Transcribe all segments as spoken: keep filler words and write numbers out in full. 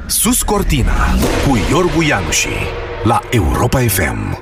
Sus Cortina cu Iorgu Ianuși la Europa F M.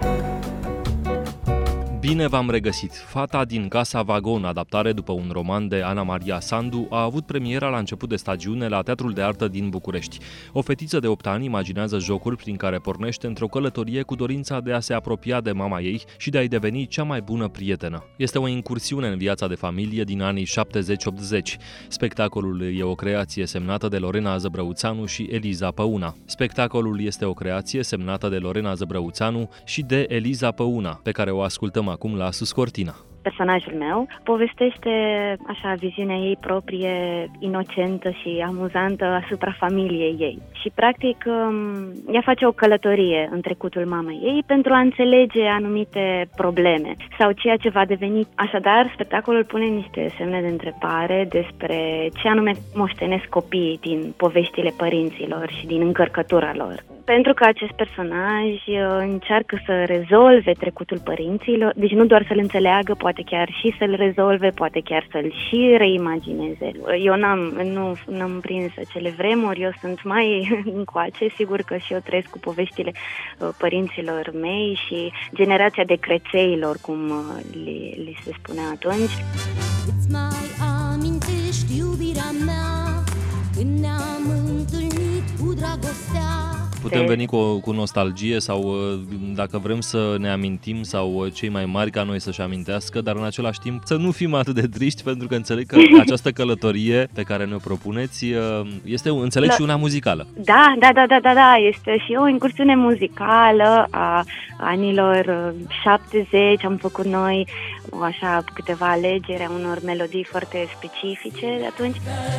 Bine v-am regăsit! Fata din Casa Vagon, adaptare după un roman de Ana Maria Sandu, a avut premiera la început de stagiune la Teatrul de Artă din București. O fetiță de opt ani imaginează jocuri prin care pornește într-o călătorie cu dorința de a se apropia de mama ei și de a-i deveni cea mai bună prietenă. Este o incursiune în viața de familie din anii șaptezeci optzeci. Spectacolul e o creație semnată de Lorena Zăbrăuțanu și Eliza Păuna. Spectacolul este o creație semnată de Lorena Zăbrăuțanu și de Eliza Păuna, pe care o ascultăm acum la Sus Cortina. Personajul meu povestește așa viziunea ei proprie, inocentă și amuzantă asupra familiei ei. Și practic ea face o călătorie în trecutul mamei ei pentru a înțelege anumite probleme sau ceea ce va deveni. Așadar, spectacolul pune niște semne de întrebare despre ce anume moștenesc copiii din poveștile părinților și din încărcătura lor. Pentru că acest personaj încearcă să rezolve trecutul părinților, deci nu doar să-l înțeleagă, poate chiar și să-l rezolve, poate chiar să-l și reimagineze. Eu n-am, nu, n-am prins acele vremuri, eu sunt mai încoace, sigur că și eu trăiesc cu poveștile părinților mei și generația de crețeilor, cum li, li se spunea atunci. Îți mai amintești, iubirea mea, când ne-am întâlnit cu dragostea? Putem veni cu, cu nostalgie sau dacă vrem să ne amintim sau cei mai mari ca noi să-și amintească, dar în același timp să nu fim atât de triști, pentru că înțeleg că această călătorie pe care ne-o propuneți este, înțeleg, și una muzicală. Da, da, da, da, da, da, este și o incursiune muzicală a anilor șaptezeci. Am făcut noi așa câteva alegeri a unor melodii foarte specifice de atunci.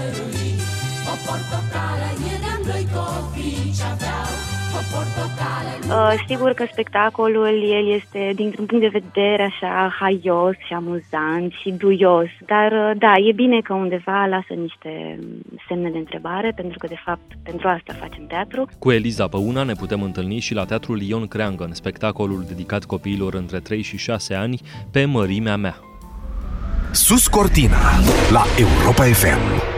O portocală, eram doi copii și aveau o portocală. Uh, sigur că spectacolul, el este dintr-un punct de vedere așa haios și amuzant și duios, dar uh, da, e bine că undeva lasă niște semne de întrebare, pentru că de fapt pentru asta facem teatru. Cu Eliza Păuna ne putem întâlni și la Teatrul Ion Creangă, în spectacolul dedicat copiilor între trei și șase ani, Pe mărimea mea. Sus Cortina la Europa F M.